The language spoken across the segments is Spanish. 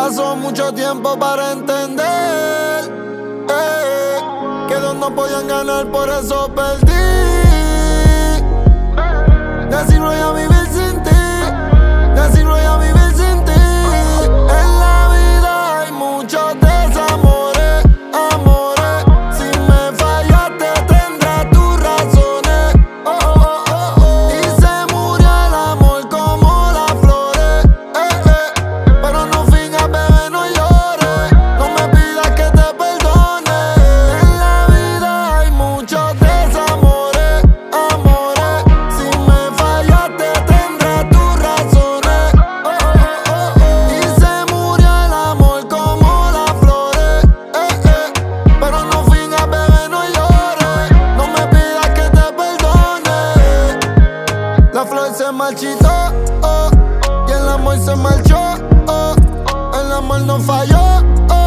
Pasó mucho tiempo para entender que dos no podían ganar, por eso perdí. Decirlo y a vivir sin ti, decirlo y a vivir sin ti. En la vida hay muchos desamores, amores. Si me fallaste tendrás tus razones. Y se murió el amor como las flores. Pero no fingas, bebé, no llores. No me pidas que te perdone. En la vida hay muchos desamores, amores. Si me fallaste tendrás tus razones. Y se murió el amor como las flores. Pero no fingas, bebé, no llores. No me pidas que te perdone. La flor se marchitó, y el amor se marchó. El amor no falló,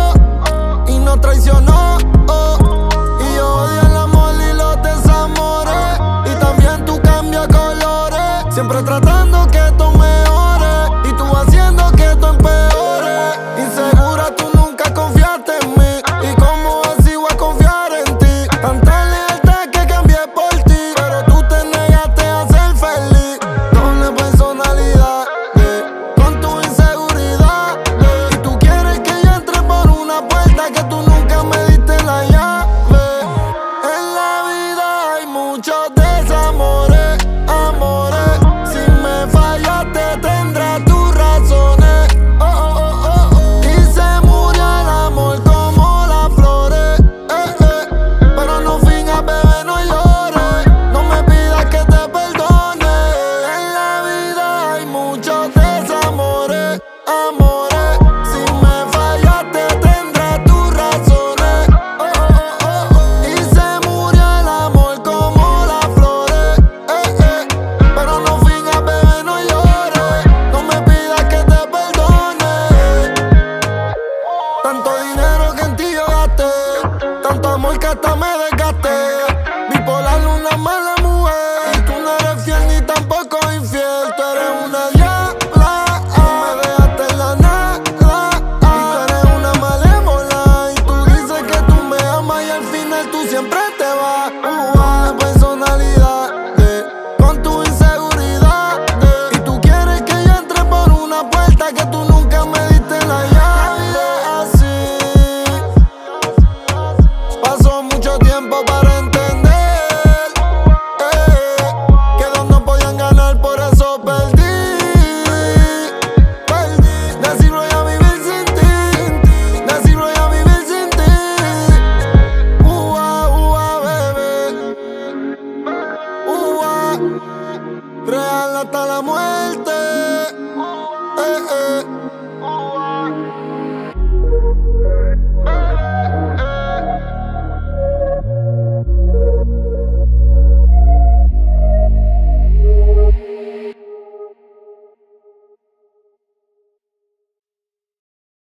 y no traicionó. Y yo odio el amor y los desamores. Y también tú cambias colores, siempre tratando que esto mejore, y tú haciendo que esto empeore. Insegura, tú nunca confiaste en mí, y cómo así voy a confiar en ti. Tanta lealtad que cambié por ti, pero tú te negaste a ser feliz. Doble personalidad, con tu inseguridad, y tú quieres que yo entre por una puerta que tú nunca me diste la llave. En la vida hay muchos desamores, amores. Si me fallaste tendrás tus razones. Y se murió el amor como las flores. Pero no fingas, bebé, no llores. No me pidas que te perdone. En la vida hay muchos desamores, amores. Si me fallaste tendrás tus razones. Y se murió el amor como las flores. Pero no fingas, bebé, no llores. No me pidas que te perdone. Tanto dinero que en ti yo gasté, tanto amor que hasta me desgasté. Bipolar, una mala mujer, y tú no eres fiel ni tampoco infiel. Tú eres una diabla, me dejaste en la nada. Y tú eres una malévola, y tú dices que tú me amas y al final tú siempre te vas. Una personalidad, con tu inseguridad, y tú quieres que yo entre por una puerta que tú nunca me diste la llave. Así pasó mucho tiempo para entender que dos no podían ganar, por eso perdí. Decirlo y a vivir sin ti, decirlo y a vivir sin ti. Bebé. Real hasta la muerte.